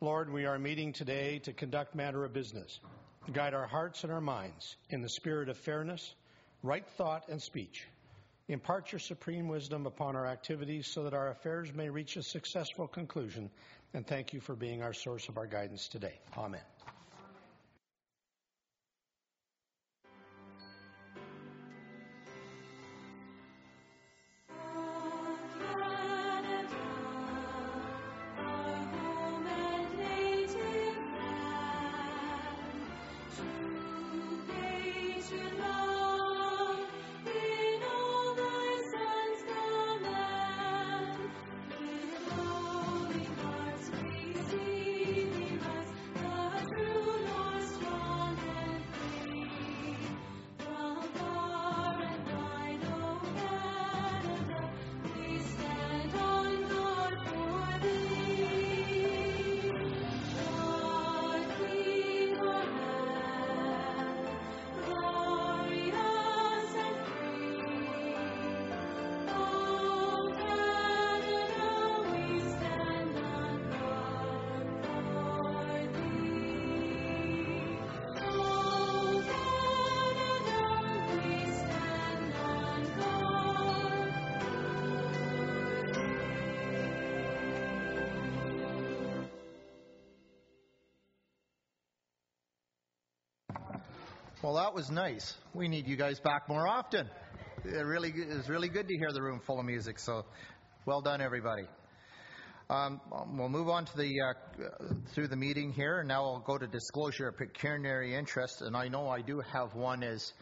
Lord, we are meeting today to conduct matter of business. Guide our hearts and our minds in the spirit of fairness, right thought and speech. Impart your supreme wisdom upon our activities so that our affairs may reach a successful conclusion. And thank you for being our source of our guidance today. Amen. Well, that was nice. We need you guys back more often. It was really good to hear the room full of music, so well done, everybody. We'll move on to through the meeting here, and now I'll go to disclosure of pecuniary interest, and I know I do have one is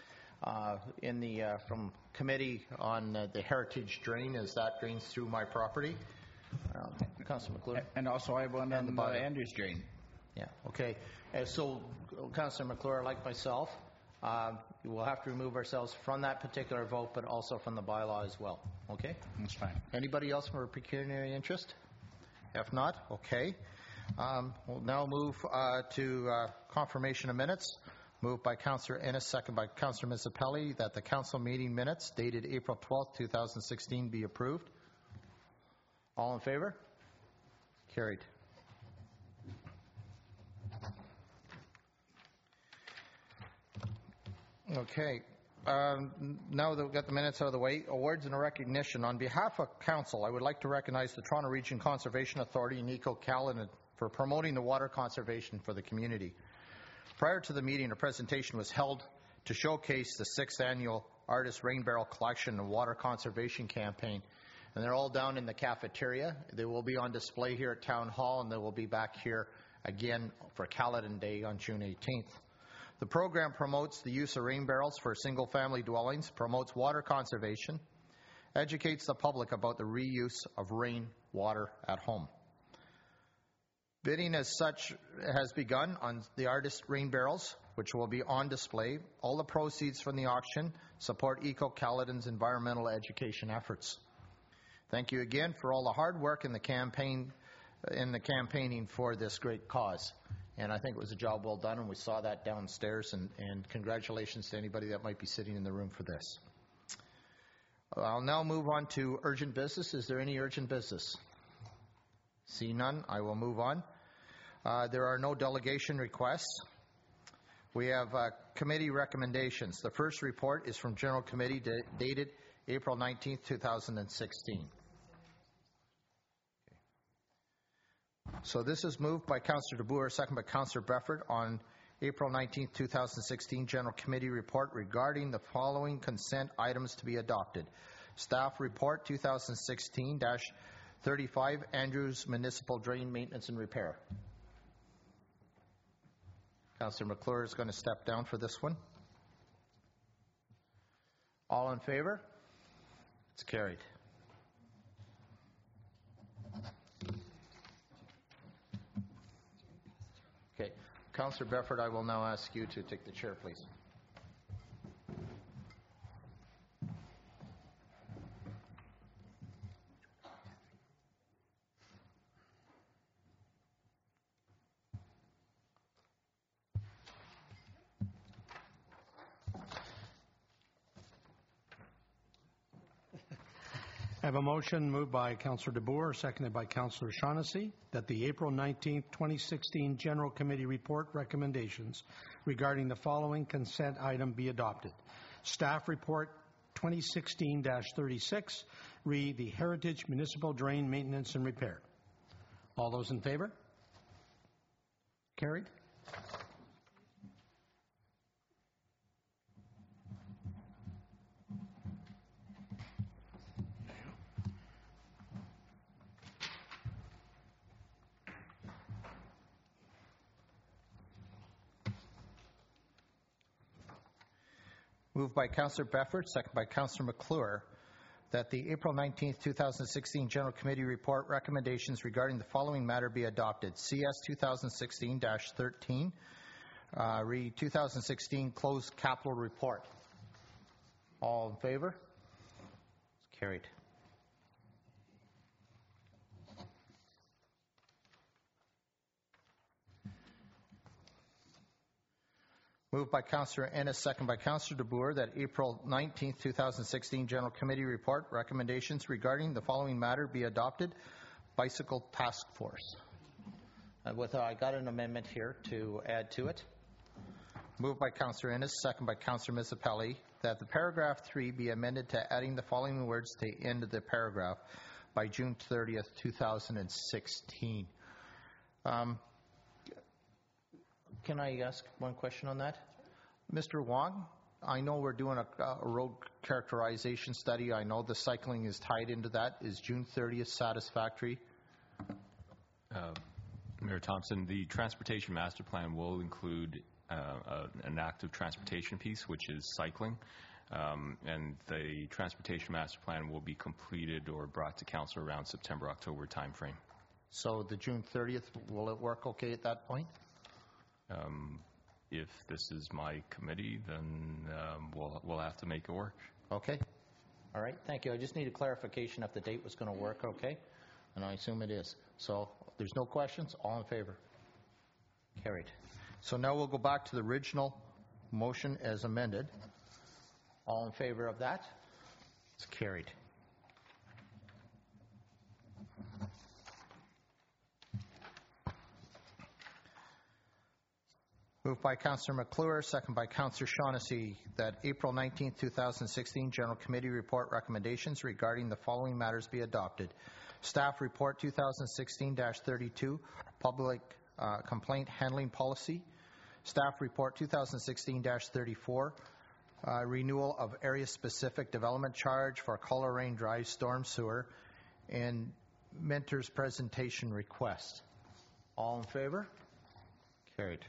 from committee on the heritage drain, as that drains through my property. Councillor McClure. And also I have one on the Andrews drain. Yeah, okay. So Councillor McClure, like myself, we'll have to remove ourselves from that particular vote, but also from the bylaw as well. Okay? That's fine. Anybody else for pecuniary interest? If not, okay. We'll now move to confirmation of minutes. Moved by Councillor Ennis, second by Councillor Mizzapelli, that the council meeting minutes dated April 12th, 2016 be approved. All in favor? Carried. Okay. Now that we've got the minutes out of the way, awards and a recognition. On behalf of Council, I would like to recognize the Toronto Region Conservation Authority and Eco Caledon for promoting the water conservation for the community. Prior to the meeting, a presentation was held to showcase the 6th annual Artist Rain Barrel Collection and Water Conservation Campaign. And they're all down in the cafeteria. They will be on display here at Town Hall, and they will be back here again for Caledon Day on June 18th. The program promotes the use of rain barrels for single-family dwellings, promotes water conservation, educates the public about the reuse of rain water at home. Bidding as such has begun on the artist rain barrels, which will be on display. All the proceeds from the auction support Eco Caledon's environmental education efforts. Thank you again for all the hard work in the campaigning for this great cause. And I think it was a job well done, and we saw that downstairs, and congratulations to anybody that might be sitting in the room for this. I'll now move on to urgent business. Is there any urgent business? See none, I will move on. There are no delegation requests. We have committee recommendations. The first report is from General Committee dated April 19th, 2016. So this is moved by Councillor DeBoer, second by Councillor Brefford on April 19, 2016 General Committee report regarding the following consent items to be adopted. Staff Report 2016-35 Andrews Municipal Drain Maintenance and Repair. Councillor McClure is going to step down for this one. All in favor? It's carried. Okay, Councillor Brefford, I will now ask you to take the chair, please. have a motion moved by Councillor DeBoer, seconded by Councillor Shaughnessy, that the April 19th, 2016 General Committee report recommendations regarding the following consent item be adopted. Staff Report 2016-36, re the Heritage Municipal Drain Maintenance and Repair. All those in favor? Carried. Moved by Councillor Befford, second by Councillor McClure, that the April 19th, 2016 General Committee report recommendations regarding the following matter be adopted. CS 2016-13, re 2016 closed capital report. All in favor? It's carried. Moved by Councillor Ennis, second by Councillor DeBoer, that April 19th, 2016 General Committee report recommendations regarding the following matter be adopted. Bicycle Task Force. I got an amendment here to add to it. Moved by Councillor Ennis, second by Councillor Misapelli, that the paragraph 3 be amended to adding the following words to the end of the paragraph by June 30th, 2016. Can I ask one question on that? Mr. Wong, I know we're doing a road characterization study. I know the cycling is tied into that. Is June 30th satisfactory? Mayor Thompson, the Transportation Master Plan will include an active transportation piece, which is cycling. And the Transportation Master Plan will be completed or brought to Council around September, October timeframe. So the June 30th, will it work okay at that point? If this is my committee, then we'll have to make it work. Okay. All right. Thank you. I just need a clarification if the date was going to work okay, and I assume it is. So there's no questions. All in favor? Carried. So now we'll go back to the original motion as amended. All in favor of that? It's carried. Moved by Councillor McClure, second by Councillor Shaughnessy, that April 19th, 2016 General Committee report recommendations regarding the following matters be adopted. Staff Report 2016-32, Public Complaint Handling Policy. Staff Report 2016-34, Renewal of Area-Specific Development Charge for Coleraine Drive Storm Sewer, and Mentor's Presentation Request. All in favor? Carried.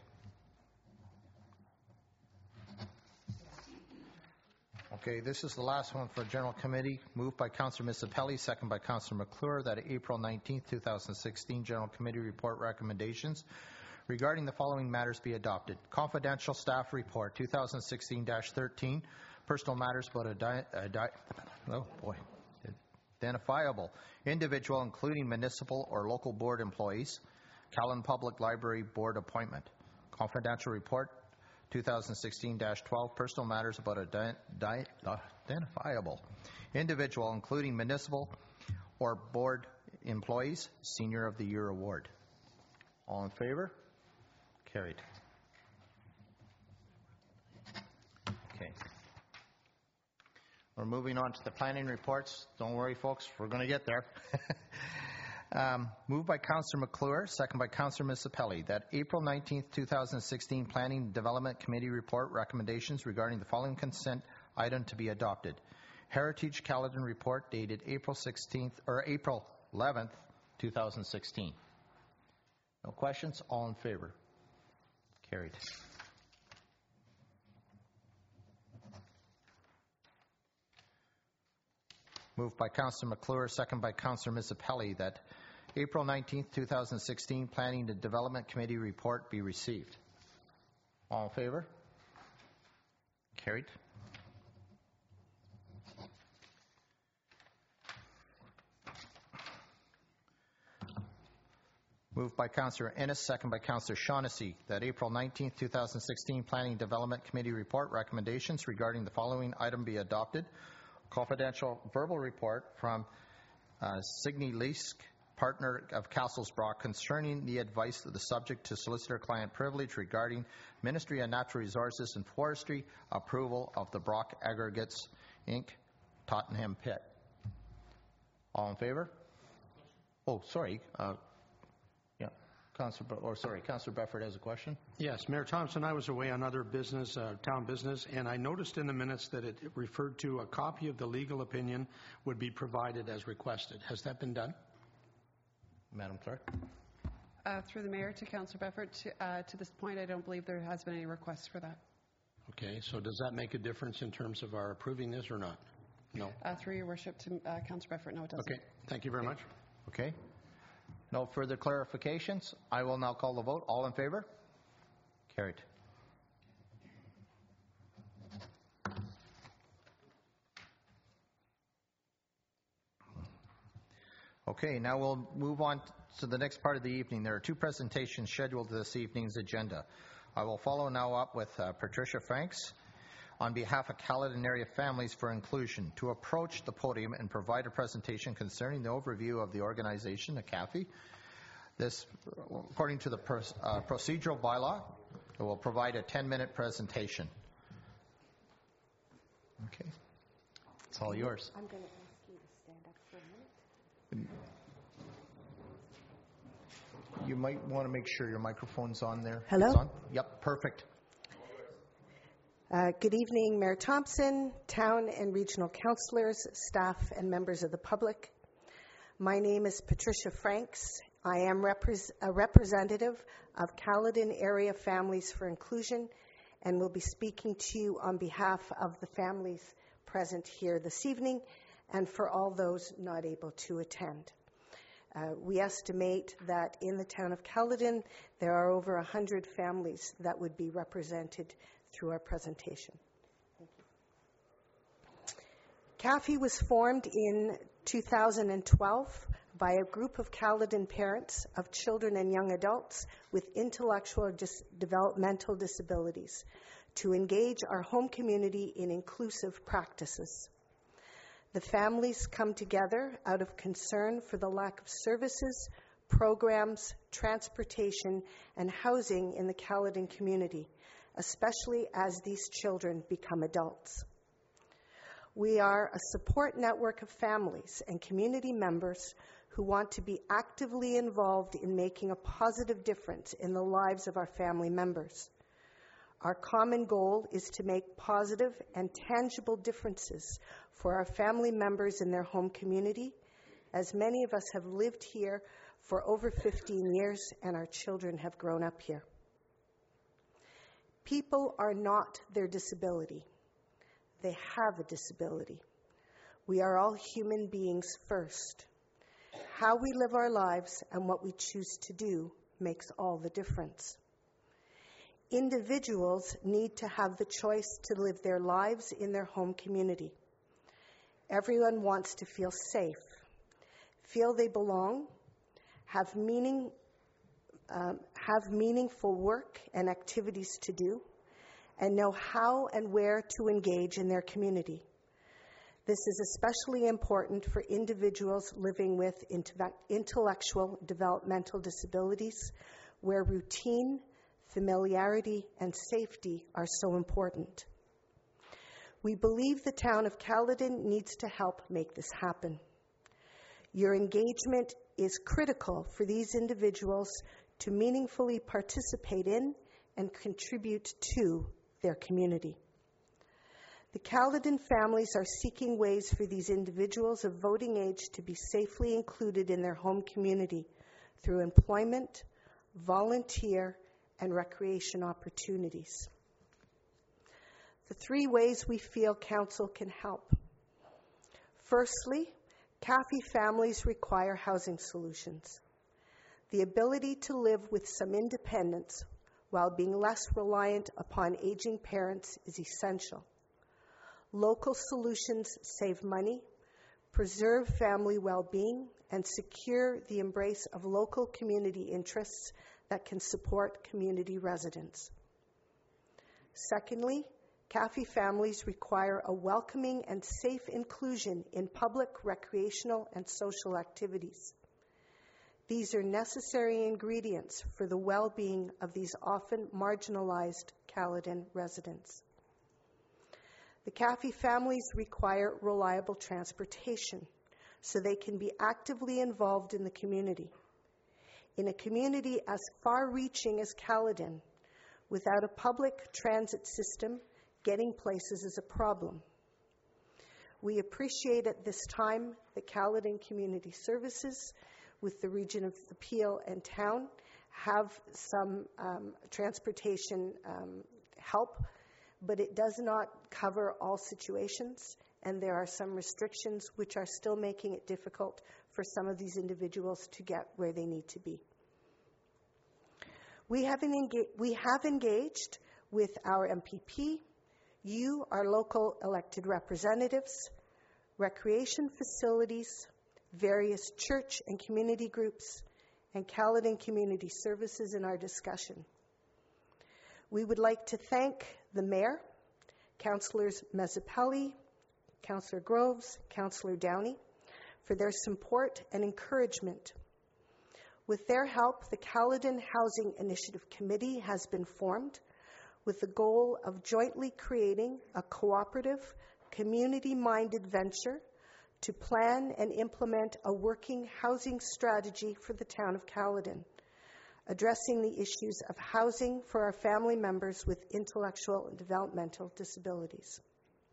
Okay, this is the last one for General Committee. Moved by Councillor Misapelli, second by Councillor McClure, that April 19th, 2016 General Committee report recommendations regarding the following matters be adopted. Confidential Staff Report 2016-13, Personal Matters about identifiable individual, including municipal or local board employees. Callan Public Library Board appointment. Confidential Report 2016-12, Personal Matters about identifiable individual, including municipal or board employees, Senior of the Year Award. All in favor? Carried. Okay. We're moving on to the planning reports. Don't worry, folks, we're going to get there. Moved by Councillor McClure, second by Councillor Misapelli, that April 19th, 2016 Planning and Development Committee report recommendations regarding the following consent item to be adopted. Heritage Caledon report dated April 11th, 2016. No questions? All in favor? Carried. Moved by Councillor McClure, second by Councillor Misapelli, that April 19th, 2016 Planning and Development Committee report be received. All in favor? Carried. Moved by Councillor Ennis, second by Councillor Shaughnessy, that April 19th, 2016 Planning and Development Committee report recommendations regarding the following item be adopted. Confidential verbal report from Signe Leisk, partner of Castles Brock, concerning the advice of the subject to solicitor-client privilege regarding Ministry of Natural Resources and Forestry approval of the Brock Aggregates, Inc., Tottenham Pit. All in favor? Oh, sorry. Councillor Bedford has a question. Yes, Mayor Thompson, I was away on other business, town business, and I noticed in the minutes that it referred to a copy of the legal opinion would be provided as requested. Has that been done? Madam Clerk. Through the Mayor to Councillor Bedford, to this point, I don't believe there has been any requests for that. Okay, so does that make a difference in terms of our approving this or not? No. Through your worship to Councillor Bedford, no, it doesn't. Okay, thank you very much. Okay. No further clarifications. I will now call the vote. All in favor? Carried. Okay, now we'll move on to the next part of the evening. There are two presentations scheduled to this evening's agenda. I will follow now up with Patricia Franks on behalf of Caledon Area Families for Inclusion to approach the podium and provide a presentation concerning the overview of the organization, the CAFI. This, according to the procedural bylaw, it will provide a 10-minute presentation. Okay. It's all yours. I'm going to ask you to stand up for a minute. You might want to make sure your microphone's on there. Hello? It's on? Yep, perfect. Good evening, Mayor Thompson, town and regional councillors, staff, and members of the public. My name is Patricia Franks. I am a representative of Caledon Area Families for Inclusion and will be speaking to you on behalf of the families present here this evening and for all those not able to attend. We estimate that in the town of Caledon, there are over 100 families that would be represented through our presentation. CAFI was formed in 2012 by a group of Caledon parents of children and young adults with intellectual or developmental disabilities to engage our home community in inclusive practices. The families come together out of concern for the lack of services, programs, transportation, and housing in the Caledon community, especially as these children become adults. We are a support network of families and community members who want to be actively involved in making a positive difference in the lives of our family members. Our common goal is to make positive and tangible differences for our family members in their home community, as many of us have lived here for over 15 years and our children have grown up here. People are not their disability. They have a disability. We are all human beings first. How we live our lives and what we choose to do makes all the difference. Individuals need to have the choice to live their lives in their home community. Everyone wants to feel safe, feel they belong, have meaningful work and activities to do, and know how and where to engage in their community. This is especially important for individuals living with intellectual developmental disabilities, where routine, familiarity, and safety are so important. We believe the town of Caledon needs to help make this happen. Your engagement is critical for these individuals to meaningfully participate in and contribute to their community. The Caledon families are seeking ways for these individuals of voting age to be safely included in their home community through employment, volunteer, and recreation opportunities. The 3 ways we feel council can help. Firstly, CAFI families require housing solutions. The ability to live with some independence while being less reliant upon aging parents is essential. Local solutions save money, preserve family well-being, and secure the embrace of local community interests that can support community residents. Secondly, CAFI families require a welcoming and safe inclusion in public, recreational, and social activities. These are necessary ingredients for the well-being of these often marginalized Caledon residents. The CAFI families require reliable transportation so they can be actively involved in the community. In a community as far-reaching as Caledon, without a public transit system, getting places is a problem. We appreciate at this time the Caledon Community Services with the Region of Peel and Town have some transportation help, but it does not cover all situations, and there are some restrictions which are still making it difficult for some of these individuals to get where they need to be. We have engaged with our MPP, you, our local elected representatives, recreation facilities, various church and community groups, and Caledon Community Services in our discussion. We would like to thank the Mayor, Councillors Mezzapelli, Councillor Groves, Councillor Downey, for their support and encouragement. With their help, the Caledon Housing Initiative Committee has been formed with the goal of jointly creating a cooperative, community-minded venture to plan and implement a working housing strategy for the town of Caledon, addressing the issues of housing for our family members with intellectual and developmental disabilities.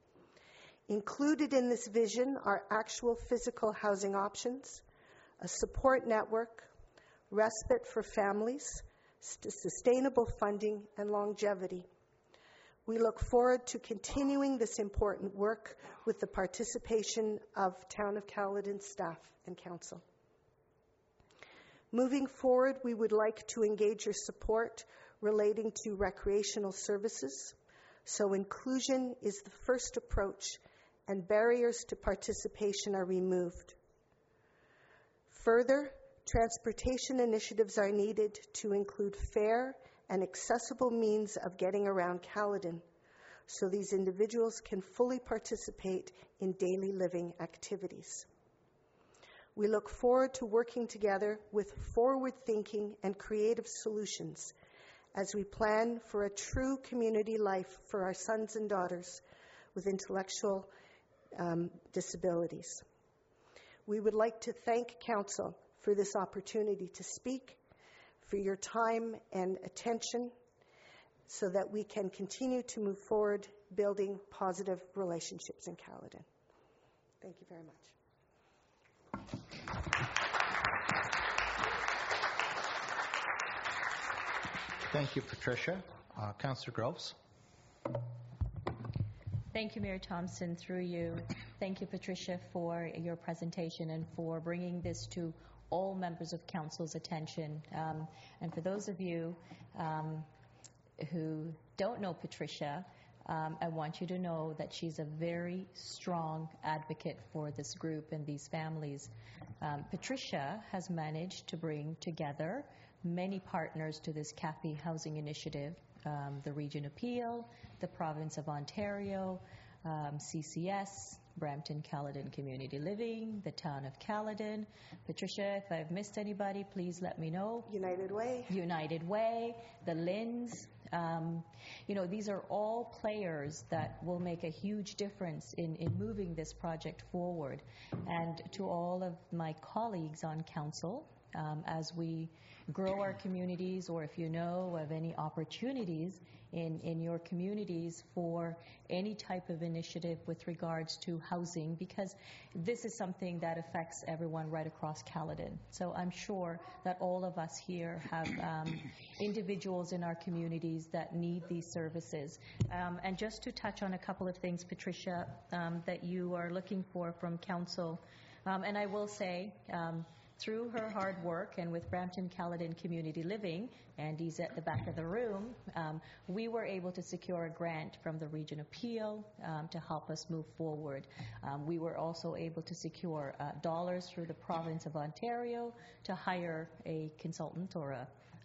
Included in this vision are actual physical housing options, a support network, respite for families, sustainable funding, and longevity. We look forward to continuing this important work with the participation of Town of Caledon staff and council. Moving forward, we would like to engage your support relating to recreational services, so inclusion is the first approach and barriers to participation are removed. Further, transportation initiatives are needed to include fair and accessible means of getting around Caledon, so these individuals can fully participate in daily living activities. We look forward to working together with forward-thinking and creative solutions as we plan for a true community life for our sons and daughters with intellectual disabilities. We would like to thank Council for this opportunity to speak, for your time and attention, so that we can continue to move forward building positive relationships in Caledon. Thank you very much. Thank you, Patricia. Councillor Groves. Thank you, Mayor Thompson. Through you, thank you, Patricia, for your presentation and for bringing this to all members of Council's attention. And for those of you who don't know Patricia, I want you to know that she's a very strong advocate for this group and these families. Patricia has managed to bring together many partners to this CAFI housing initiative, the Region of Peel, the Province of Ontario, CCS, Brampton Caledon Community Living, the Town of Caledon. Patricia, if I've missed anybody, please let me know. United Way. United Way, the Linds. These are all players that will make a huge difference in moving this project forward. And to all of my colleagues on council, as we grow our communities, or if you know of any opportunities in your communities for any type of initiative with regards to housing, because this is something that affects everyone right across Caledon. So I'm sure that all of us here have individuals in our communities that need these services. And just to touch on a couple of things, Patricia, that you are looking for from council, and I will say, through her hard work and with Brampton Caledon Community Living, Andy's at the back of the room, we were able to secure a grant from the Region of Peel to help us move forward. We were also able to secure dollars through the Province of Ontario to hire a consultant or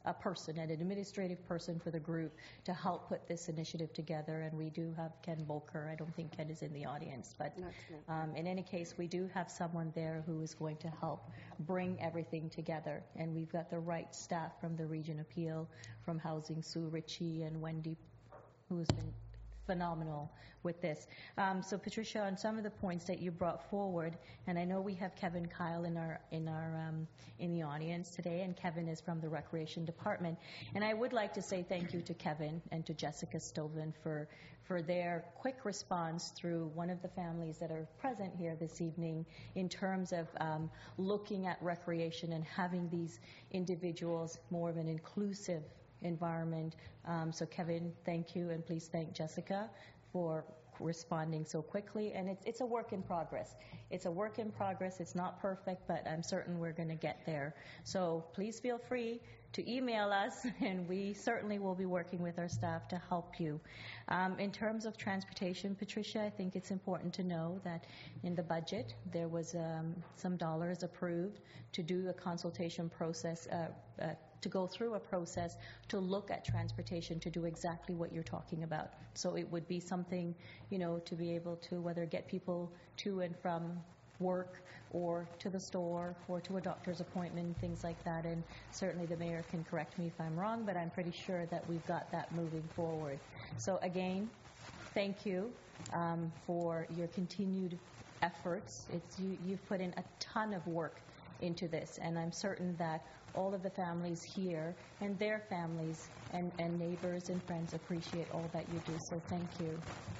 a person, an administrative person for the group to help put this initiative together. And we do have Ken Bolker. I don't think Ken is in the audience, but in any case, we do have someone there who is going to help bring everything together. And we've got the right staff from the Region Appeal, from Housing, Sue Ritchie and Wendy, who has been phenomenal with this. So Patricia, on some of the points that you brought forward, and I know we have Kevin Kyle in the audience today, and Kevin is from the Recreation Department. And I would like to say thank you to Kevin and to Jessica Stovin for their quick response through one of the families that are present here this evening in terms of looking at recreation and having these individuals more of an inclusive environment. So Kevin, thank you, and please thank Jessica for responding so quickly. And it's a work in progress. It's a work in progress. It's not perfect, but I'm certain we're going to get there. So please feel free to email us, and we certainly will be working with our staff to help you. In terms of transportation, Patricia, I think it's important to know that in the budget there was some dollars approved to do a consultation process, to go through a process to look at transportation to do exactly what you're talking about. So it would be something, to be able to whether get people to and from work or to the store or to a doctor's appointment, things like that. And certainly the mayor can correct me if I'm wrong, but I'm pretty sure that we've got that moving forward. So again, thank you for your continued efforts. You've put in a ton of work into this, and I'm certain that all of the families here and their families and neighbors and friends appreciate all that you do. So thank you.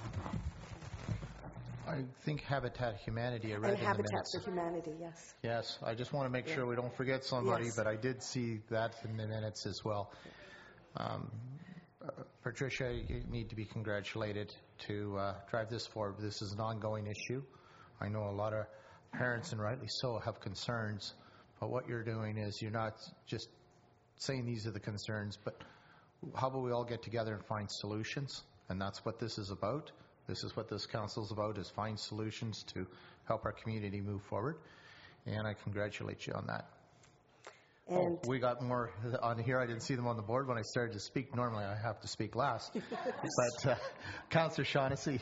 I think Habitat Humanity, I read And in Habitat the minutes. for Humanity, yes. Yes, I just want to make sure we don't forget somebody, Yes. but I did see that in the minutes as well. Patricia, you need to be congratulated to drive this forward. This is an ongoing issue. I know a lot of parents, and rightly so, have concerns, but what you're doing is you're not just saying these are the concerns, but how about we all get together and find solutions? And that's what this is about. This is what this council is about, is find solutions to help our community move forward. And I congratulate you on that. And we got more on here. I didn't see them on the board when I started to speak. Normally I have to speak last. But Councillor Shaughnessy.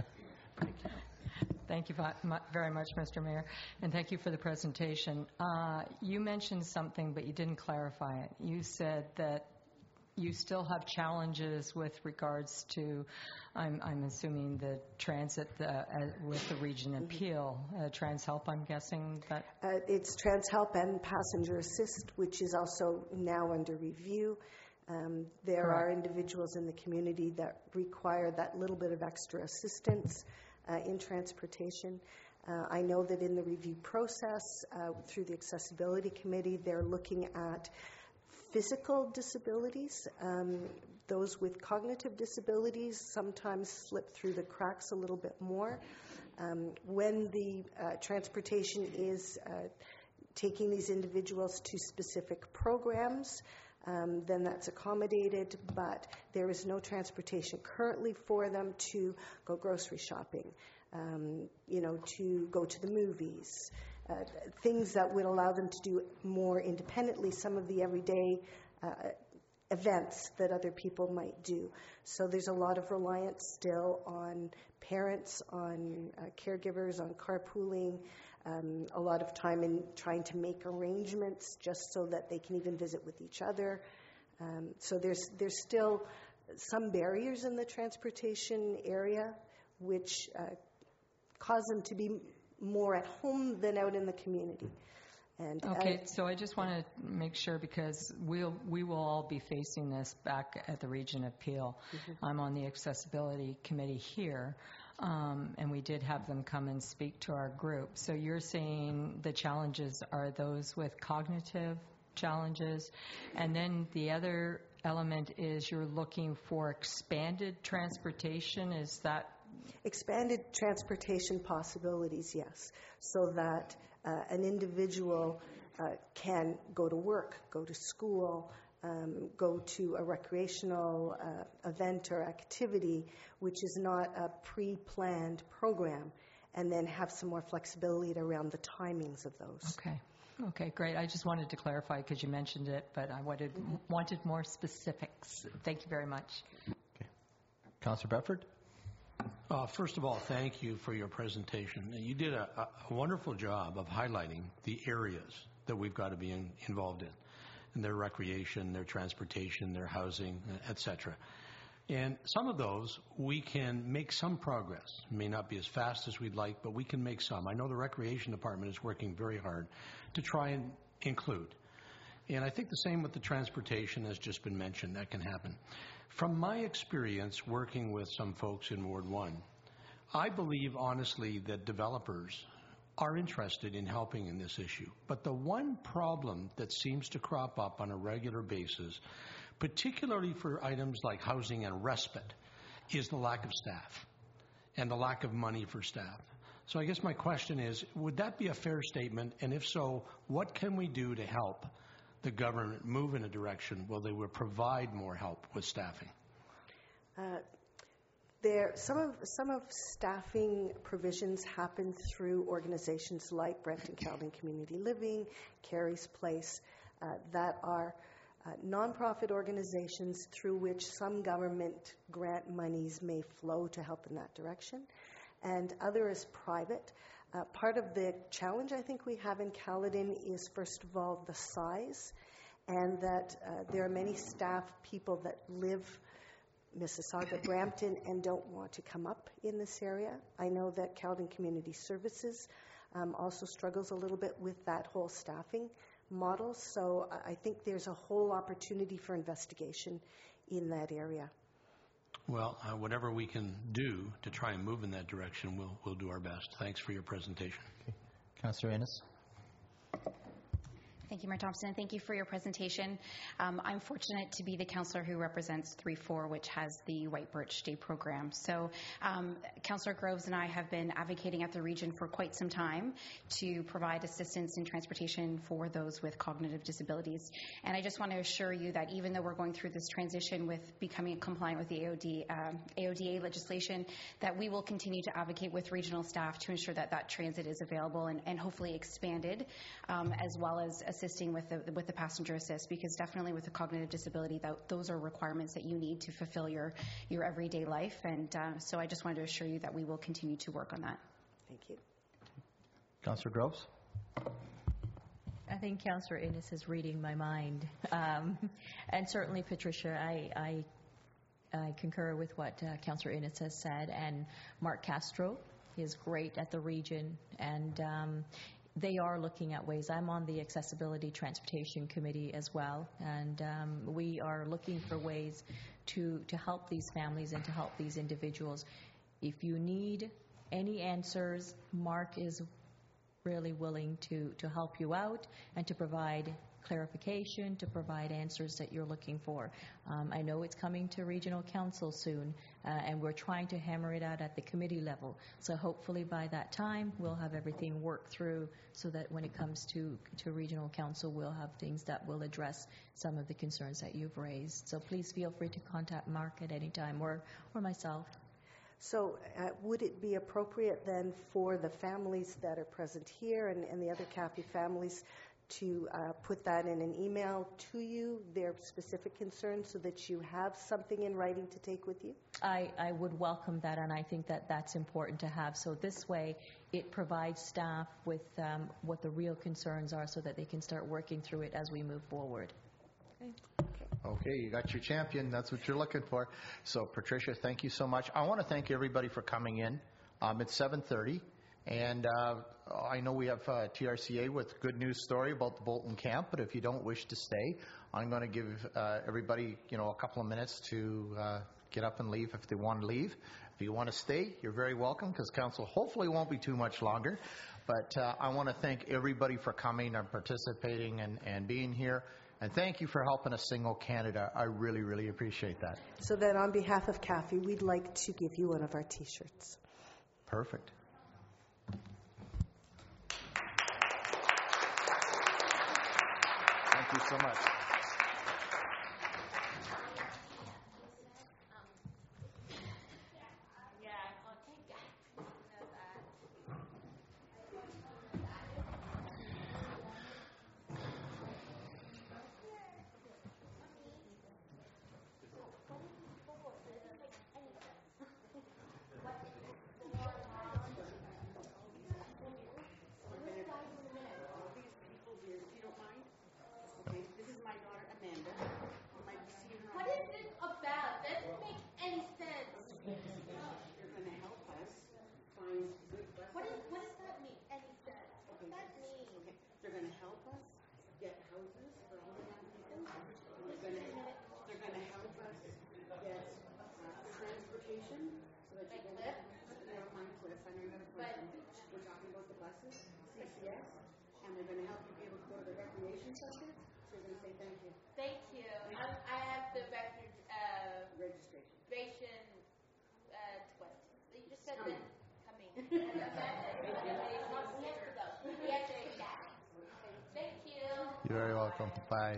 Thank you very much, Mr. Mayor, and thank you for the presentation. You mentioned something, but you didn't clarify it. You said that you still have challenges with regards to, I'm assuming, the transit with the Region Appeal. TransHelp, I'm guessing that? It's TransHelp and Passenger Assist, which is also now under review. There Correct. are individuals in the community that require that little bit of extra assistance in transportation. I know that in the review process, through the Accessibility Committee, they're looking at physical disabilities. Those with cognitive disabilities sometimes slip through the cracks a little bit more. When the transportation is taking these individuals to specific programs, then that's accommodated, but there is no transportation currently for them to go grocery shopping, to go to the movies, things that would allow them to do more independently some of the everyday events that other people might do. So there's a lot of reliance still on parents, on caregivers, on carpooling, a lot of time in trying to make arrangements just so that they can even visit with each other. So there's still some barriers in the transportation area which cause them to be more at home than out in the community. And okay, so I just want to make sure, because we will all be facing this back at the Region Appeal. Mm-hmm. I'm on the Accessibility Committee here, and we did have them come and speak to our group. So you're saying the challenges are those with cognitive challenges, and then the other element is you're looking for expanded transportation. Is that expanded transportation possibilities? Yes, so that an individual can go to work, go to school, go to a recreational event or activity, which is not a pre-planned program, and then have some more flexibility around the timings of those. Okay. Okay, great. I just wanted to clarify because you mentioned it, but I wanted more specifics. Thank you very much. Okay. Councillor Bedford? First of all, thank you for your presentation. You did a wonderful job of highlighting the areas that we've got to be involved in, and their recreation, their transportation, their housing, etc. And some of those, we can make some progress. It may not be as fast as we'd like, but we can make some. I know the Recreation Department is working very hard to try and include. And I think the same with the transportation has just been mentioned. That can happen. From my experience working with some folks in Ward 1, I believe honestly that developers are interested in helping in this issue. But the one problem that seems to crop up on a regular basis, particularly for items like housing and respite, is the lack of staff and the lack of money for staff. So I guess my question is, would that be a fair statement? And if so, what can we do to help the government move in a direction where they will provide more help with staffing? Some of staffing provisions happen through organizations like Brampton Caledon Community Living, Carey's Place, that are nonprofit organizations through which some government grant monies may flow to help in that direction, and other is private. Part of the challenge I think we have in Caledon is, first of all, the size, and that there are many staff people that live Mississauga, Brampton, and don't want to come up in this area. I know that Caledon Community Services also struggles a little bit with that whole staffing model, so I think there's a whole opportunity for investigation in that area. Well, whatever we can do to try and move in that direction, we'll do our best. Thanks for your presentation. Okay. Councillor Innes. Thank you, Mayor Thompson, and thank you for your presentation. I'm fortunate to be the councillor who represents 3-4, which has the White Birch Day program. So Councillor Groves and I have been advocating at the region for quite some time to provide assistance in transportation for those with cognitive disabilities. And I just want to assure you that even though we're going through this transition with becoming compliant with the AODA legislation, that we will continue to advocate with regional staff to ensure that that transit is available and hopefully expanded, as well as assisting with the passenger assist, because definitely with a cognitive disability, those are requirements that you need to fulfill your everyday life. And so I just wanted to assure you that we will continue to work on that. Thank you. Councillor Groves. I think Councillor Innes is reading my mind. And certainly, Patricia, I concur with what Councillor Innes has said. And Mark Castro is great at the region, and they are looking at ways. I'm on the Accessibility Transportation Committee as well, and we are looking for ways to help these families and to help these individuals. If you need any answers, Mark is really willing to help you out and to provide clarification, to provide answers that you're looking for. I know it's coming to regional council soon, and we're trying to hammer it out at the committee level. So hopefully by that time, we'll have everything worked through so that when it comes to regional council, we'll have things that will address some of the concerns that you've raised. So please feel free to contact Mark at any time, or myself. So would it be appropriate then for the families that are present here and the other CAFI families to put that in an email to you, their specific concerns, so that you have something in writing to take with you? I would welcome that, and I think that that's important to have. So this way, it provides staff with what the real concerns are so that they can start working through it as we move forward. Okay, you got your champion. That's what you're looking for. So, Patricia, thank you so much. I want to thank everybody for coming in. It's 7:30. And I know we have TRCA with good news story about the Bolton camp, but if you don't wish to stay, I'm going to give everybody, a couple of minutes to get up and leave if they want to leave. If you want to stay, you're very welcome, because council hopefully won't be too much longer. But I want to thank everybody for coming and participating and being here. And thank you for helping us Single Canada. I really, really appreciate that. So then on behalf of CAFI, we'd like to give you one of our T-shirts. Perfect. Thank you so much. registration so that you can get mine, Cliff. I know you're not a person. We're talking about the buses, CCS, and they're going to help you be able to go to the recreation center. So you're going to say thank you. Thank you. I have the Registration. You just said that coming. We have to do that. Thank you. You're very welcome. Bye.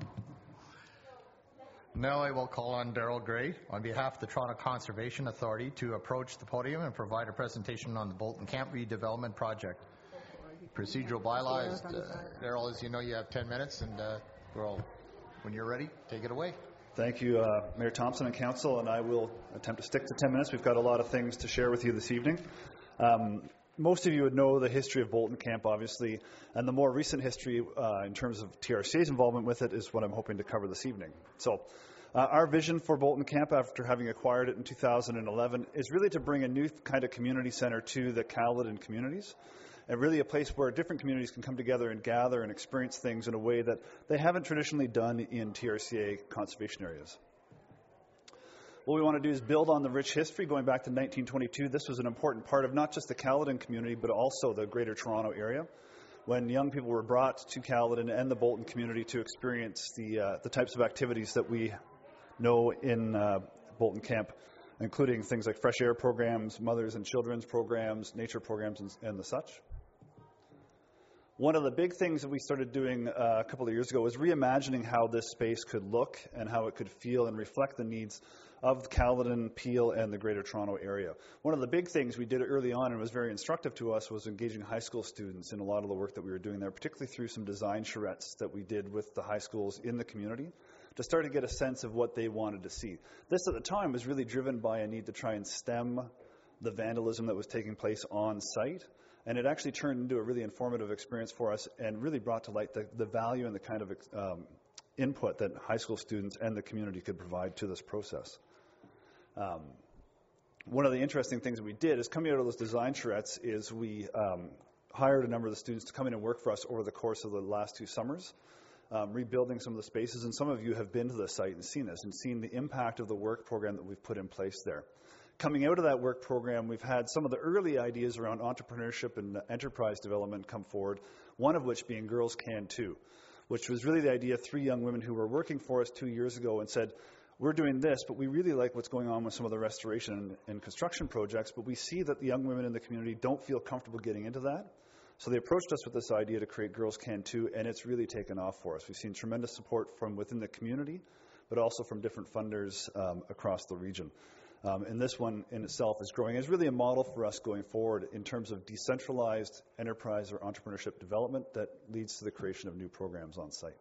Now I will call on Daryl Gray on behalf of the Toronto Conservation Authority to approach the podium and provide a presentation on the Bolton Camp redevelopment project. Procedural bylaws. Daryl, as you know, you have 10 minutes, and when you're ready, take it away. Thank you, Mayor Thompson and Council, and I will attempt to stick to 10 minutes. We've got a lot of things to share with you this evening. Most of you would know the history of Bolton Camp, obviously, and the more recent history in terms of TRCA's involvement with it is what I'm hoping to cover this evening. So, our vision for Bolton Camp, after having acquired it in 2011, is really to bring a new kind of community center to the Caledon communities, and really a place where different communities can come together and gather and experience things in a way that they haven't traditionally done in TRCA conservation areas. What we want to do is build on the rich history going back to 1922. This was an important part of not just the Caledon community, but also the Greater Toronto area, when young people were brought to Caledon and the Bolton community to experience the types of activities that we know in Bolton Camp, including things like fresh air programs, mothers and children's programs, nature programs, and the such. One of the big things that we started doing a couple of years ago was reimagining how this space could look and how it could feel and reflect the needs of Caledon, Peel, and the Greater Toronto area. One of the big things we did early on and was very instructive to us was engaging high school students in a lot of the work that we were doing there, particularly through some design charrettes that we did with the high schools in the community to start to get a sense of what they wanted to see. This at the time was really driven by a need to try and stem the vandalism that was taking place on site. And it actually turned into a really informative experience for us and really brought to light the value and the kind of input that high school students and the community could provide to this process. One of the interesting things that we did is coming out of those design charrettes is we hired a number of the students to come in and work for us over the course of the last 2 summers, rebuilding some of the spaces. And some of you have been to the site and seen this and seen the impact of the work program that we've put in place there. Coming out of that work program, we've had some of the early ideas around entrepreneurship and enterprise development come forward, one of which being Girls Can Too, which was really the idea of 3 young women who were working for us 2 years ago and said, we're doing this, but we really like what's going on with some of the restoration and construction projects, but we see that the young women in the community don't feel comfortable getting into that. So they approached us with this idea to create Girls Can Too, and it's really taken off for us. We've seen tremendous support from within the community, but also from different funders across the region. And this one in itself is growing. It's really a model for us going forward in terms of decentralized enterprise or entrepreneurship development that leads to the creation of new programs on site.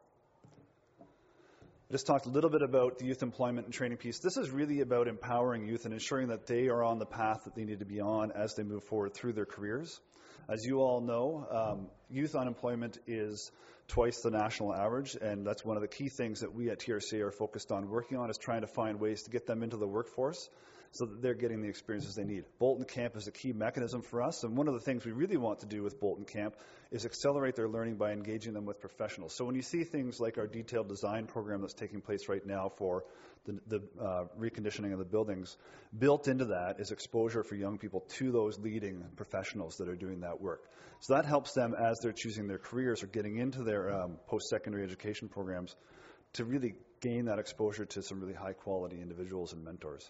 I just talked a little bit about the youth employment and training piece. This is really about empowering youth and ensuring that they are on the path that they need to be on as they move forward through their careers. As you all know, youth unemployment is twice the national average, and that's one of the key things that we at TRCA are focused on working on, is trying to find ways to get them into the workforce so that they're getting the experiences they need. Bolton Camp is a key mechanism for us, and one of the things we really want to do with Bolton Camp is accelerate their learning by engaging them with professionals. So when you see things like our detailed design program that's taking place right now for the reconditioning of the buildings, built into that is exposure for young people to those leading professionals that are doing that work. So that helps them as they're choosing their careers or getting into their post-secondary education programs to really gain that exposure to some really high-quality individuals and mentors.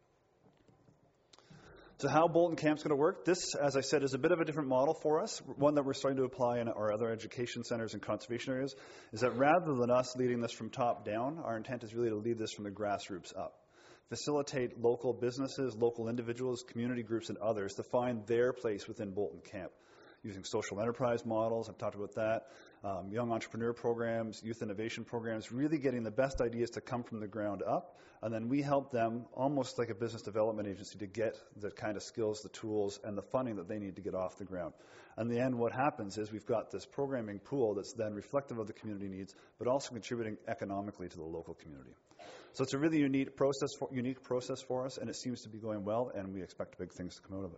So how Bolton Camp's going to work, this, as I said, is a bit of a different model for us, one that we're starting to apply in our other education centers and conservation areas, is that rather than us leading this from top down, our intent is really to lead this from the grassroots up. Facilitate local businesses, local individuals, community groups, and others to find their place within Bolton Camp, using social enterprise models, I've talked about that, young entrepreneur programs, youth innovation programs, really getting the best ideas to come from the ground up, and then we help them, almost like a business development agency, to get the kind of skills, the tools, and the funding that they need to get off the ground. And in the end, what happens is we've got this programming pool that's then reflective of the community needs, but also contributing economically to the local community. So it's a really unique process for us, and it seems to be going well, and we expect big things to come out of it.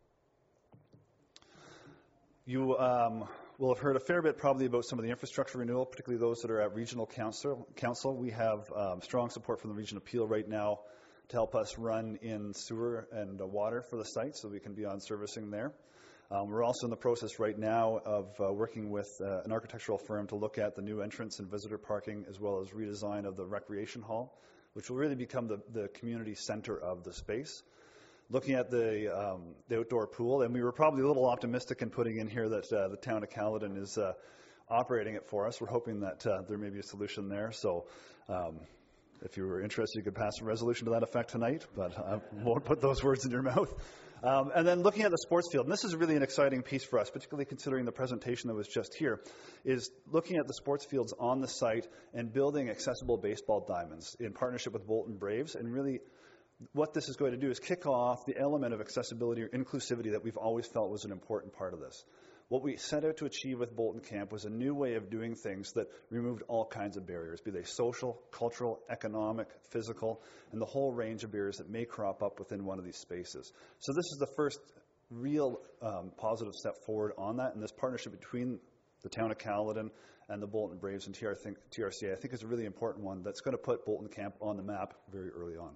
You will have heard a fair bit probably about some of the infrastructure renewal, particularly those that are at regional council. We have strong support from the region of Peel right now to help us run in sewer and water for the site so we can be on servicing there. We're also in the process right now of working with an architectural firm to look at the new entrance and visitor parking as well as redesign of the recreation hall, which will really become the community center of the space. Looking at the outdoor pool, and we were probably a little optimistic in putting in here that the town of Caledon is operating it for us. We're hoping that there may be a solution there. So if you were interested, you could pass a resolution to that effect tonight, but I won't put those words in your mouth. And then looking at the sports field, and this is really an exciting piece for us, particularly considering the presentation that was just here, is looking at the sports fields on the site and building accessible baseball diamonds in partnership with Bolton Braves. And really what this is going to do is kick off the element of accessibility or inclusivity that we've always felt was an important part of this. What we set out to achieve with Bolton Camp was a new way of doing things that removed all kinds of barriers, be they social, cultural, economic, physical, and the whole range of barriers that may crop up within one of these spaces. So this is the first real positive step forward on that, and this partnership between the town of Caledon and the Bolton Braves and TRCA, I think is a really important one that's going to put Bolton Camp on the map very early on.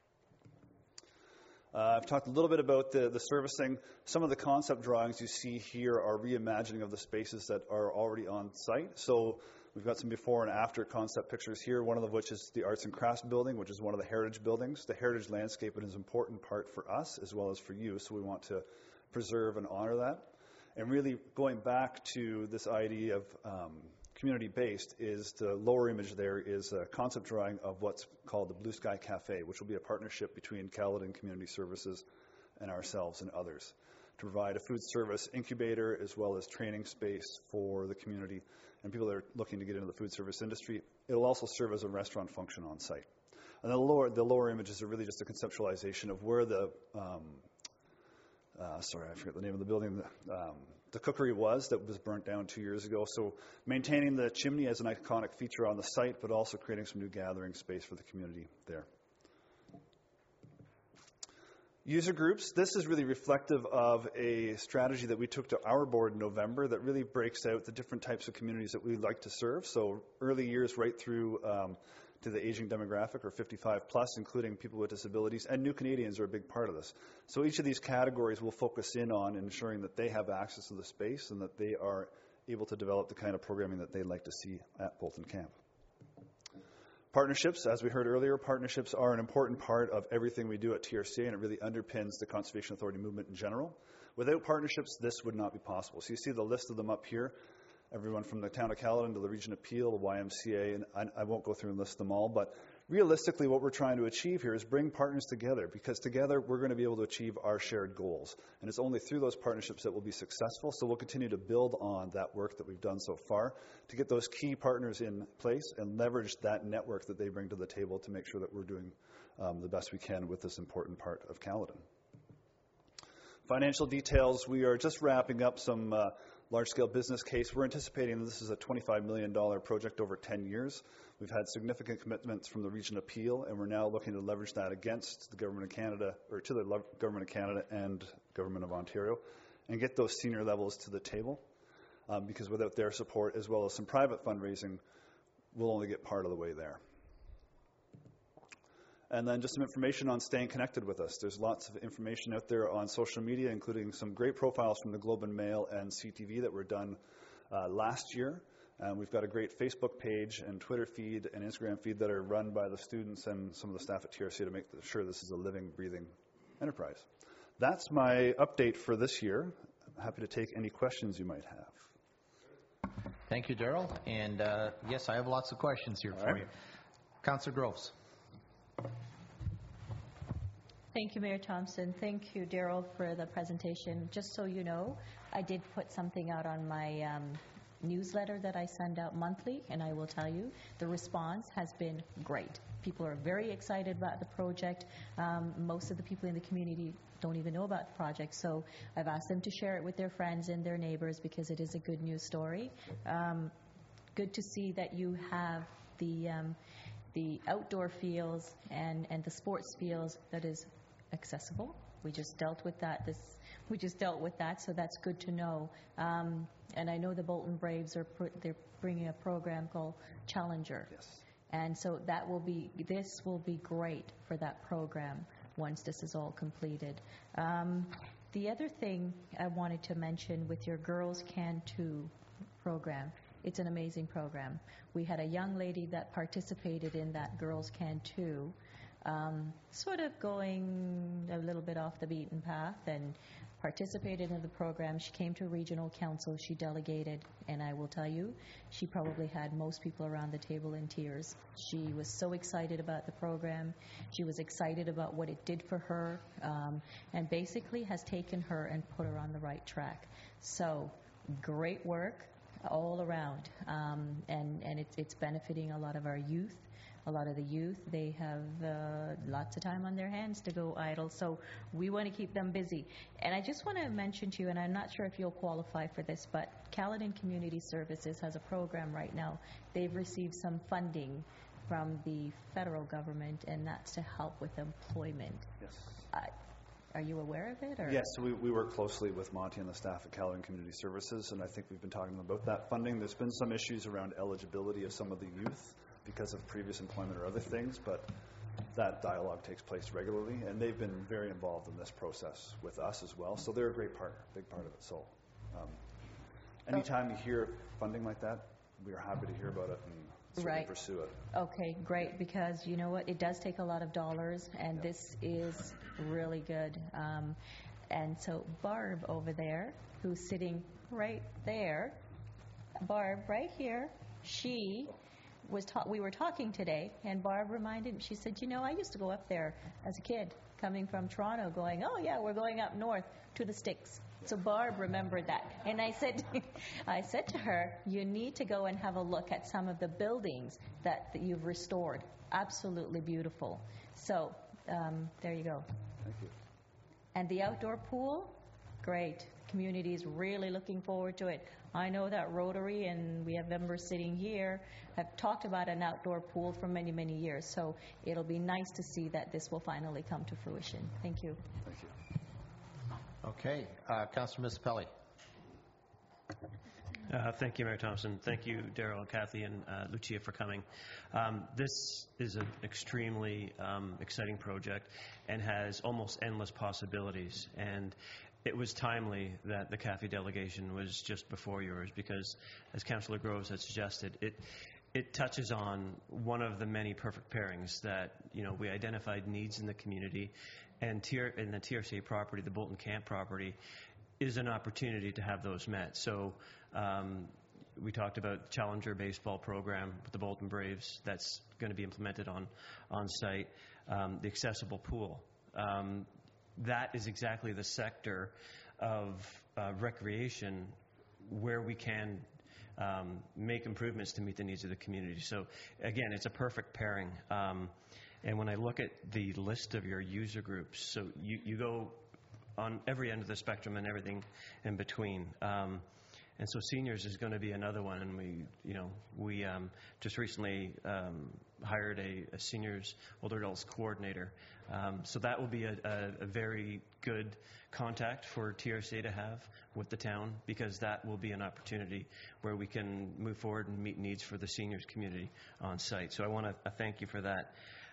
I've talked a little bit about the servicing. Some of the concept drawings you see here are reimagining of the spaces that are already on site. So we've got some before and after concept pictures here, one of which is the Arts and Crafts building, which is one of the heritage buildings. The heritage landscape is an important part for us as well as for you, so we want to preserve and honor that. And really going back to this idea of community-based, is the lower image there is a concept drawing of what's called the Blue Sky Cafe, which will be a partnership between Caledon Community Services and ourselves and others to provide a food service incubator as well as training space for the community and people that are looking to get into the food service industry. It'll also serve as a restaurant function on site. And the lower images are really just a conceptualization of where the sorry, I forget the name of the building. The cookery was that was burnt down 2 years ago. So maintaining the chimney as an iconic feature on the site, but also creating some new gathering space for the community there. User groups, this is really reflective of a strategy that we took to our board in November that really breaks out the different types of communities that we'd like to serve. So early years right through to the aging demographic, or 55 plus, including people with disabilities, and new Canadians are a big part of this. So each of these categories will focus in on ensuring that they have access to the space and that they are able to develop the kind of programming that they'd like to see at Bolton Camp. Partnerships, as we heard earlier, partnerships are an important part of everything we do at TRCA, and it really underpins the Conservation Authority movement in general. Without partnerships, this would not be possible. So you see the list of them up here. Everyone from the town of Caledon to the Region of Peel, the YMCA, and I won't go through and list them all, but realistically what we're trying to achieve here is bring partners together, because together we're going to be able to achieve our shared goals. And it's only through those partnerships that we'll be successful, so we'll continue to build on that work that we've done so far to get those key partners in place and leverage that network that they bring to the table to make sure that we're doing the best we can with this important part of Caledon. Financial details, we are just wrapping up some large-scale business case. We're anticipating this is a $25 million project over 10 years. We've had significant commitments from the Region of Peel, and we're now looking to leverage that against the Government of Canada, or to the Government of Canada and Government of Ontario, and get those senior levels to the table, because without their support, as well as some private fundraising, we'll only get part of the way there. And then just some information on staying connected with us. There's lots of information out there on social media, including some great profiles from the Globe and Mail and CTV that were done last year. We've got a great Facebook page and Twitter feed and Instagram feed that are run by the students and some of the staff at TRCA to make sure this is a living, breathing enterprise. That's my update for this year. I'm happy to take any questions you might have. Thank you, Daryl. And yes, I have lots of questions here for you. Councillor Groves. Thank you, Mayor Thompson. Thank you, Daryl, for the presentation. Just so you know, I did put something out on my newsletter that I send out monthly, and I will tell you, the response has been great. People are very excited about the project. Most of the people in the community don't even know about the project, so I've asked them to share it with their friends and their neighbors because it is a good news story. Good to see that you have the outdoor fields and the sports fields that is accessible. We just dealt with that. So that's good to know. And I know the Bolton Braves they're bringing a program called Challenger. Yes. And so this will be great for that program once this is all completed. The other thing I wanted to mention with your Girls Can Too program, it's an amazing program. We had a young lady that participated in that Girls Can Too, sort of going a little bit off the beaten path and participated in the program. She came to regional council, she delegated, and I will tell you, she probably had most people around the table in tears. She was so excited about the program. She was excited about what it did for her, and basically has taken her and put her on the right track. So, great work all around, and it's benefiting a lot of our youth. A lot of the youth, they have lots of time on their hands to go idle, so we want to keep them busy. And I just want to mention to you, and I'm not sure if you'll qualify for this, but Caledon Community Services has a program right now. They've received some funding from the federal government, and that's to help with employment. Yes. Are you aware of it? Or? Yes, we work closely with Monty and the staff at Caledon Community Services, and I think we've been talking about that funding. There's been some issues around eligibility of some of the youth because of previous employment or other things, but that dialogue takes place regularly, and they've been very involved in this process with us as well, so they're a great partner, big part of it. So anytime you hear funding like that, we are happy to hear about it and certainly pursue it. Okay, great, because you know what, it does take a lot of dollars, and this is really good. And so Barb over there, who's sitting right there, Barb right here, we were talking today, and Barb reminded me, she said, you know, I used to go up there as a kid, coming from Toronto, going, oh yeah, we're going up north to the Sticks. So Barb remembered that. And I said to her, you need to go and have a look at some of the buildings that you've restored. Absolutely beautiful. So there you go. Thank you. And the outdoor pool, great. Community is really looking forward to it. I know that Rotary, and we have members sitting here, have talked about an outdoor pool for many, many years. So it'll be nice to see that this will finally come to fruition. Thank you. Thank you. Okay. Councillor Mispelli. Thank you, Mayor Thompson. Thank you, Daryl, Kathy, and Lucia for coming. This is an extremely exciting project and has almost endless possibilities. And it was timely that the CAFE delegation was just before yours because, as Councillor Groves had suggested, it touches on one of the many perfect pairings that, you know, we identified needs in the community, and in the TRCA property, the Bolton Camp property, is an opportunity to have those met. So we talked about the Challenger baseball program with the Bolton Braves that's going to be implemented on site, the accessible pool. That is exactly the sector of recreation where we can make improvements to meet the needs of the community. So again, it's a perfect pairing. And when I look at the list of your user groups, so you go on every end of the spectrum and everything in between. And so seniors is going to be another one, and we just recently hired a seniors older adults coordinator. So that will be a very good contact for TRCA to have with the town, because that will be an opportunity where we can move forward and meet needs for the seniors community on site. So I want to thank you for that.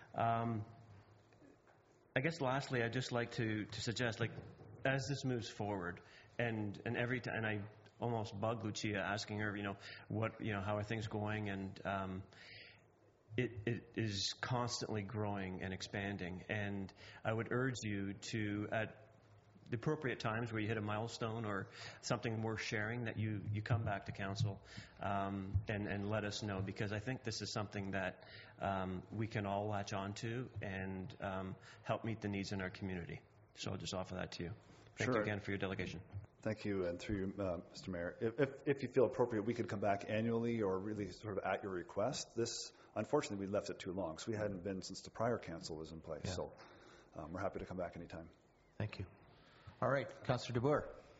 I guess lastly, I'd just like to suggest, like, as this moves forward, and every time, and I almost bug Lucia asking her, how are things going, and it is constantly growing and expanding. And I would urge you to, at the appropriate times where you hit a milestone or something worth sharing, that you come back to council and let us know, because I think this is something that we can all latch on to and help meet the needs in our community. So I'll just offer that to you. Thank you again for your delegation. Thank you, and through you, Mr. Mayor. If you feel appropriate, we could come back annually or really sort of at your request. This, unfortunately, we left it too long, so we hadn't been since the prior council was in place. Yeah. So we're happy to come back anytime. Thank you. All right, Councillor DeBoer.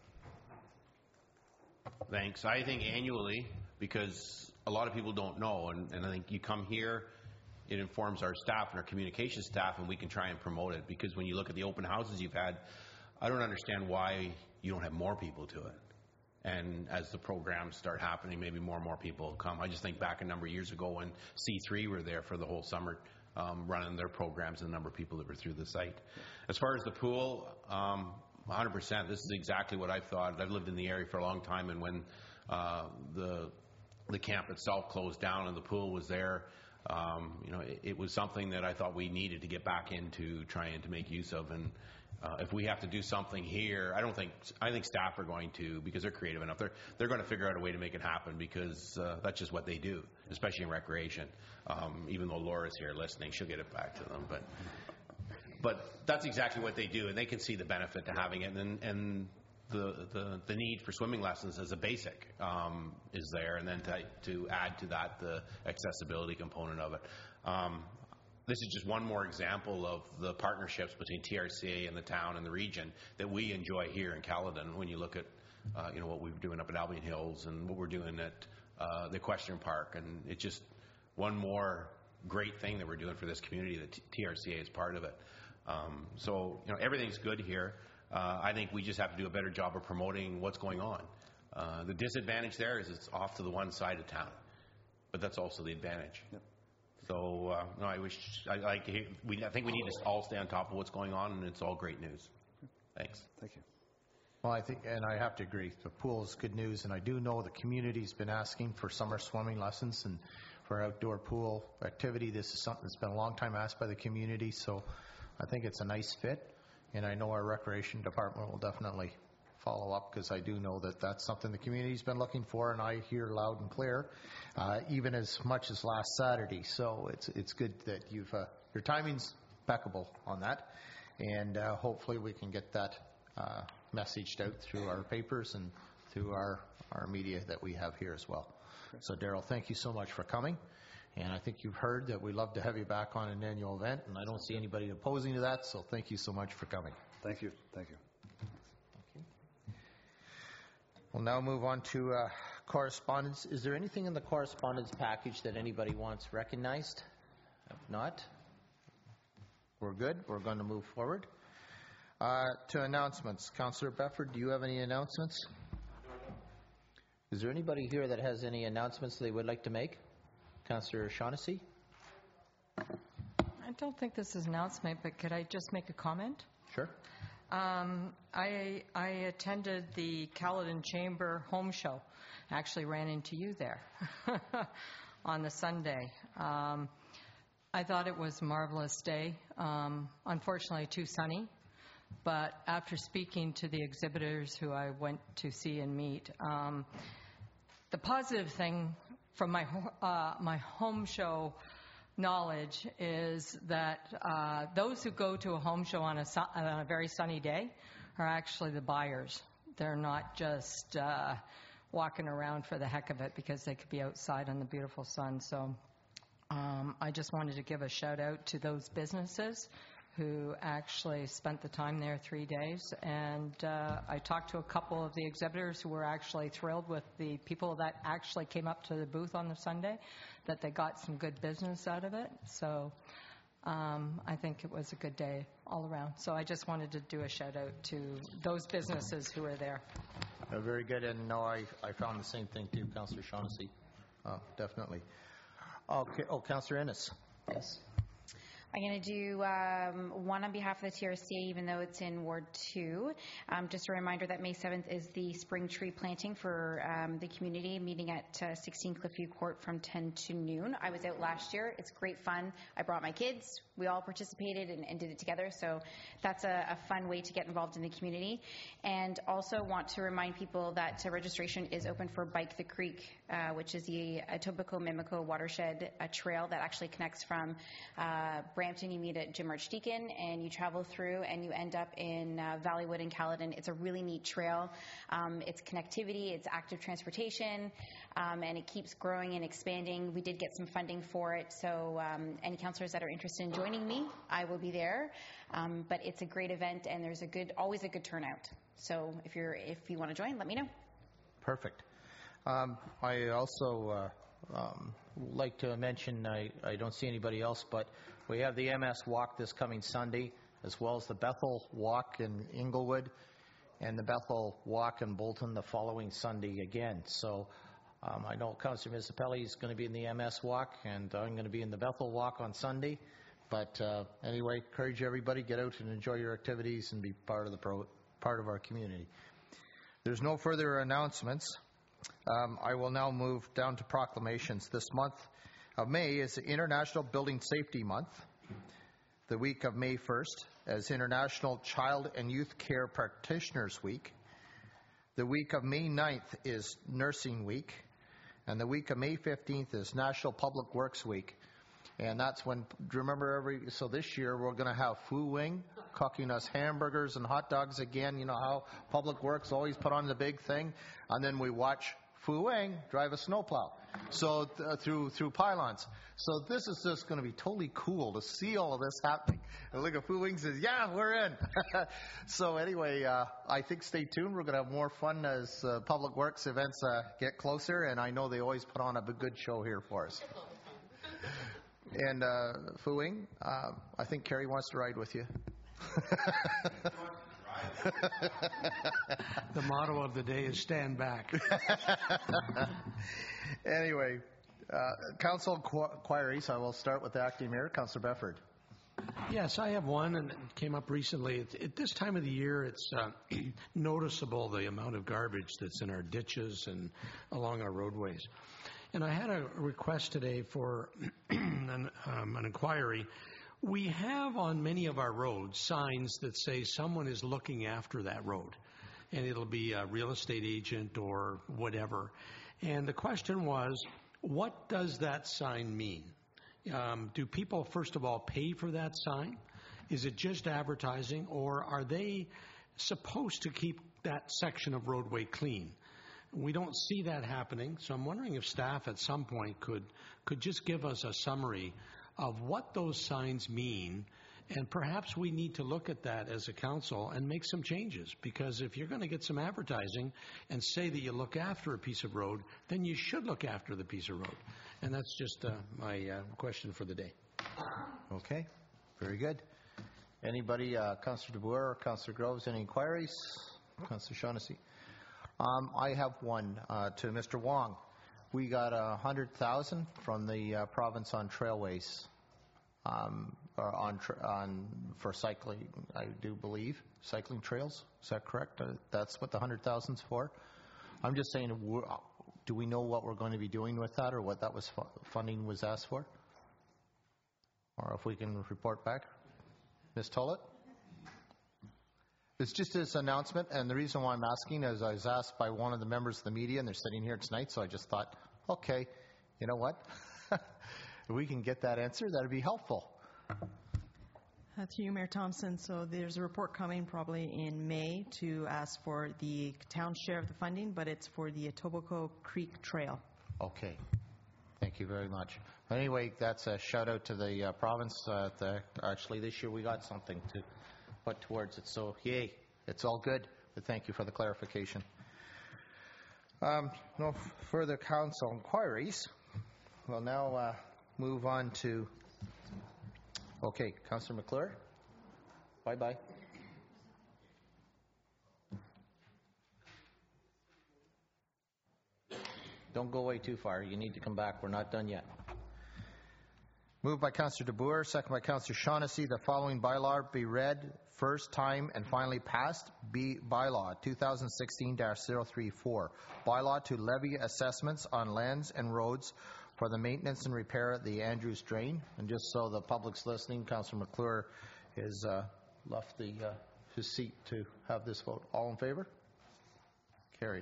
Thanks. I think annually, because a lot of people don't know, and I think you come here, it informs our staff and our communication staff, and we can try and promote it. Because when you look at the open houses you've had, I don't understand why you don't have more people to it. And as the programs start happening, maybe more and more people will come. I just think back a number of years ago when C3 were there for the whole summer running their programs, and the number of people that were through the site. As far as the pool, 100%. This is exactly what I thought. I've lived in the area for a long time, and when the camp itself closed down and the pool was there, it was something that I thought we needed to get back into trying to make use of. And if we have to do something here, I think staff are going to, because they're creative enough, they're going to figure out a way to make it happen, because that's just what they do, especially in recreation. Even though Laura's here listening, she'll get it back to them. But that's exactly what they do, and they can see the benefit to having it, and the need for swimming lessons as a basic is there, and then to add to that the accessibility component of it. This is just one more example of the partnerships between TRCA and the town and the region that we enjoy here in Caledon. When you look at what we're doing up at Albion Hills and what we're doing at the Equestrian Park, and it's just one more great thing that we're doing for this community that TRCA is part of it. So everything's good here. I think we just have to do a better job of promoting what's going on. The disadvantage there is it's off to the one side of town, but that's also the advantage. Yep. So I think we need to all stay on top of what's going on, and it's all great news. Thanks. Thank you. Well, I think, and I have to agree, the pool is good news, and I do know the community's been asking for summer swimming lessons and for outdoor pool activity. This is something that's been a long time asked by the community, so I think it's a nice fit, and I know our recreation department will definitely follow up, because I do know that that's something the community's been looking for, and I hear loud and clear, even as much as last Saturday. So it's good that your timing's impeccable on that, and hopefully we can get that messaged out through our papers and through our media that we have here as well. So Daryl, thank you so much for coming. And I think you've heard that we love to have you back on an annual event, and I don't see anybody opposing to that, so thank you so much for coming. Thank you. Thank you. We'll now move on to correspondence. Is there anything in the correspondence package that anybody wants recognized? If not, we're good. We're going to move forward. To announcements. Councillor Befford, do you have any announcements? Is there anybody here that has any announcements they would like to make? Councillor Shaughnessy? I don't think this is an announcement, but could I just make a comment? Sure. I attended the Caledon Chamber Home Show. Actually ran into you there on the Sunday. I thought it was a marvelous day. Unfortunately, too sunny. But after speaking to the exhibitors who I went to see and meet, the positive thing from my home show knowledge is that those who go to a home show on a very sunny day are actually the buyers. They're not just walking around for the heck of it because they could be outside in the beautiful sun. So I just wanted to give a shout out to those businesses who actually spent the time there 3 days. And I talked to a couple of the exhibitors who were actually thrilled with the people that actually came up to the booth on the Sunday, that they got some good business out of it. So I think it was a good day all around. So I just wanted to do a shout out to those businesses who were there. Very good. And no, I found the same thing too, Councillor Shaughnessy. Definitely. Okay. Oh, Councillor Ennis. Yes. I'm going to do one on behalf of the TRCA, even though it's in Ward 2. Just a reminder that May 7th is the spring tree planting for the community, meeting at 16 Cliffview Court from 10 to noon. I was out last year. It's great fun. I brought my kids. We all participated and did it together. So that's a fun way to get involved in the community. And also want to remind people that registration is open for Bike the Creek, which is the Etobicoke-Mimico watershed trail that actually connects from Brampton. You meet at Jim Archdeacon and you travel through and you end up in Valleywood and Caledon. It's a really neat trail. It's connectivity, it's active transportation, and it keeps growing and expanding. We did get some funding for it, so any councillors that are interested in joining me, I will be there. But it's a great event and there's always a good turnout. So if you want to join, let me know. Perfect. I also like to mention, I don't see anybody else, but we have the MS Walk this coming Sunday, as well as the Bethel Walk in Inglewood. and the Bethel Walk in Bolton the following Sunday again. So I know Councillor Misapelli is going to be in the MS Walk, and I'm going to be in the Bethel Walk on Sunday. But anyway, encourage everybody, get out and enjoy your activities and be part of our community. There's no further announcements. I will now move down to proclamations. This month of May is International Building Safety Month. The week of May 1st as International Child and Youth Care Practitioners Week. The week of May 9th is Nursing Week. And the week of May 15th is National Public Works Week. And that's when, do you remember so this year we're going to have Fu Wing cooking us hamburgers and hot dogs again. You know how Public Works always put on the big thing? And then we watch Fu Wing drive a snowplow. So through pylons. So this is just going to be totally cool to see all of this happening. And look at Fu Wing says, yeah, we're in. So anyway, I think stay tuned. We're going to have more fun as Public Works events get closer. And I know they always put on a good show here for us. And Fu Wing, I think Carrie wants to ride with you. The motto of the day is stand back. Anyway, council inquiries. I will start with the acting mayor, Councillor Befford. Yes, I have one, and it came up recently. At this time of the year, it's noticeable the amount of garbage that's in our ditches and along our roadways. And I had a request today for an inquiry. We have on many of our roads signs that say someone is looking after that road, and it'll be a real estate agent or whatever. And the question was, what does that sign mean? Do people, first of all, pay for that sign? Is it just advertising, or are they supposed to keep that section of roadway clean? We don't see that happening, so I'm wondering if staff at some point could just give us a summary of what those signs mean, and perhaps we need to look at that as a council and make some changes, because if you're going to get some advertising and say that you look after a piece of road, then you should look after the piece of road. And that's just my question for the day. Okay, very good. Anybody, Councillor DeBoer or Councillor Groves, any inquiries? Councillor Shaughnessy. I have one to Mr. Wong. We got $100,000 from the province on trailways, for cycling. I do believe cycling trails. Is that correct? That's what the $100,000's for. I'm just saying, do we know what we're going to be doing with that, or what that was funding was asked for, or if we can report back, Ms. Tollett? It's just this announcement, and the reason why I'm asking is I was asked by one of the members of the media, and they're sitting here tonight, so I just thought, okay, you know what? If we can get that answer, that would be helpful. To you, Mayor Thompson. So there's a report coming probably in May to ask for the town share of the funding, but it's for the Etobicoke Creek Trail. Okay. Thank you very much. Anyway, that's a shout out to the province. Actually, this year we got something to put towards it. So, yay, it's all good. But thank you for the clarification. No further council inquiries. We'll now move on to, okay, Councillor McClure. Bye-bye. Don't go away too far. You need to come back. We're not done yet. Moved by Councillor DeBoer, second by Councillor Shaughnessy. The following bylaw be read first time and finally passed. Bylaw 2016-034. Bylaw to levy assessments on lands and roads for the maintenance and repair of the Andrews Drain. And just so the public's listening, Councillor McClure has left his seat to have this vote. All in favor? Carried.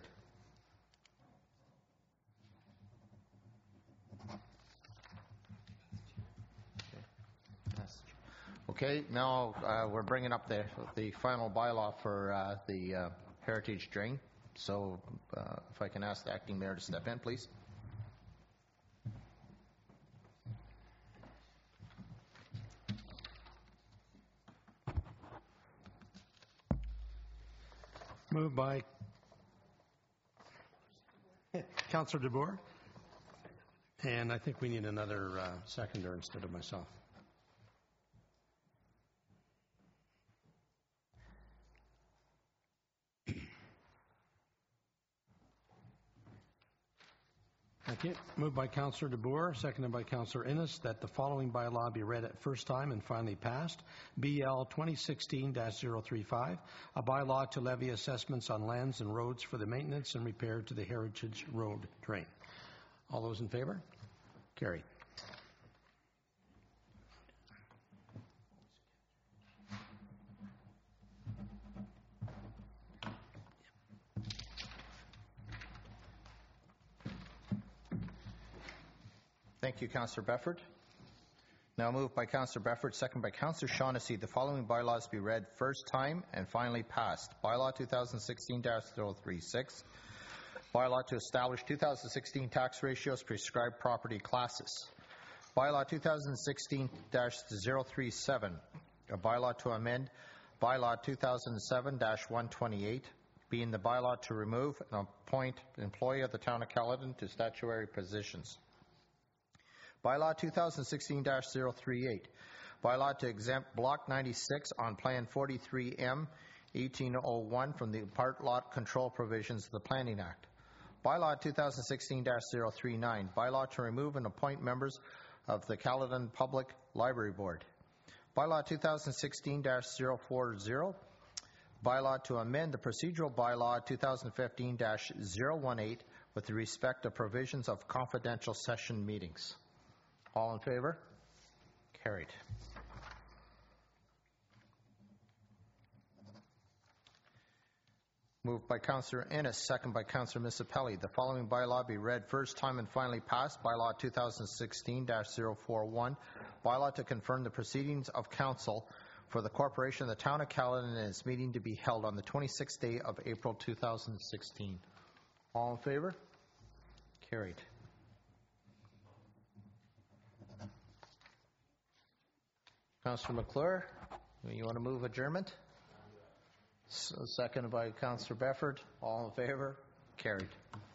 Okay, now we're bringing up the final bylaw for the Heritage Drain. So if I can ask the acting mayor to step in, please. Moved by Councillor DeBoer. And I think we need another seconder instead of myself. Thank you. Moved by Councillor DeBoer, seconded by Councillor Innes, that the following bylaw be read at first time and finally passed. BL 2016-035, a bylaw to levy assessments on lands and roads for the maintenance and repair to the Heritage Road drain. All those in favor? Carried. Thank you, Councillor Befford. Now moved by Councillor Befford, second by Councillor Shaughnessy, the following bylaws be read first time and finally passed. Bylaw 2016-036, bylaw to establish 2016 tax ratios, prescribed property classes. Bylaw 2016-037, a bylaw to amend bylaw 2007-128, being the bylaw to remove and appoint employee of the town of Caledon to statutory positions. Bylaw 2016-038, bylaw to exempt Block 96 on Plan 43M 1801 from the part lot control provisions of the Planning Act. Bylaw 2016-039, bylaw to remove and appoint members of the Caledon Public Library Board. Bylaw 2016-040, bylaw to amend the procedural bylaw 2015-018 with respect to provisions of confidential session meetings. All in favor? Carried. Moved by Councillor Innes, second by Councillor Misipelli. The following bylaw be read first time and finally passed. Bylaw 2016-041, bylaw to confirm the proceedings of council for the corporation of the town of Caledon and its meeting to be held on the 26th day of April 2016. All in favor? Carried. Councillor McClure, you want to move adjournment? Seconded by Councillor Befford. All in favor? Carried.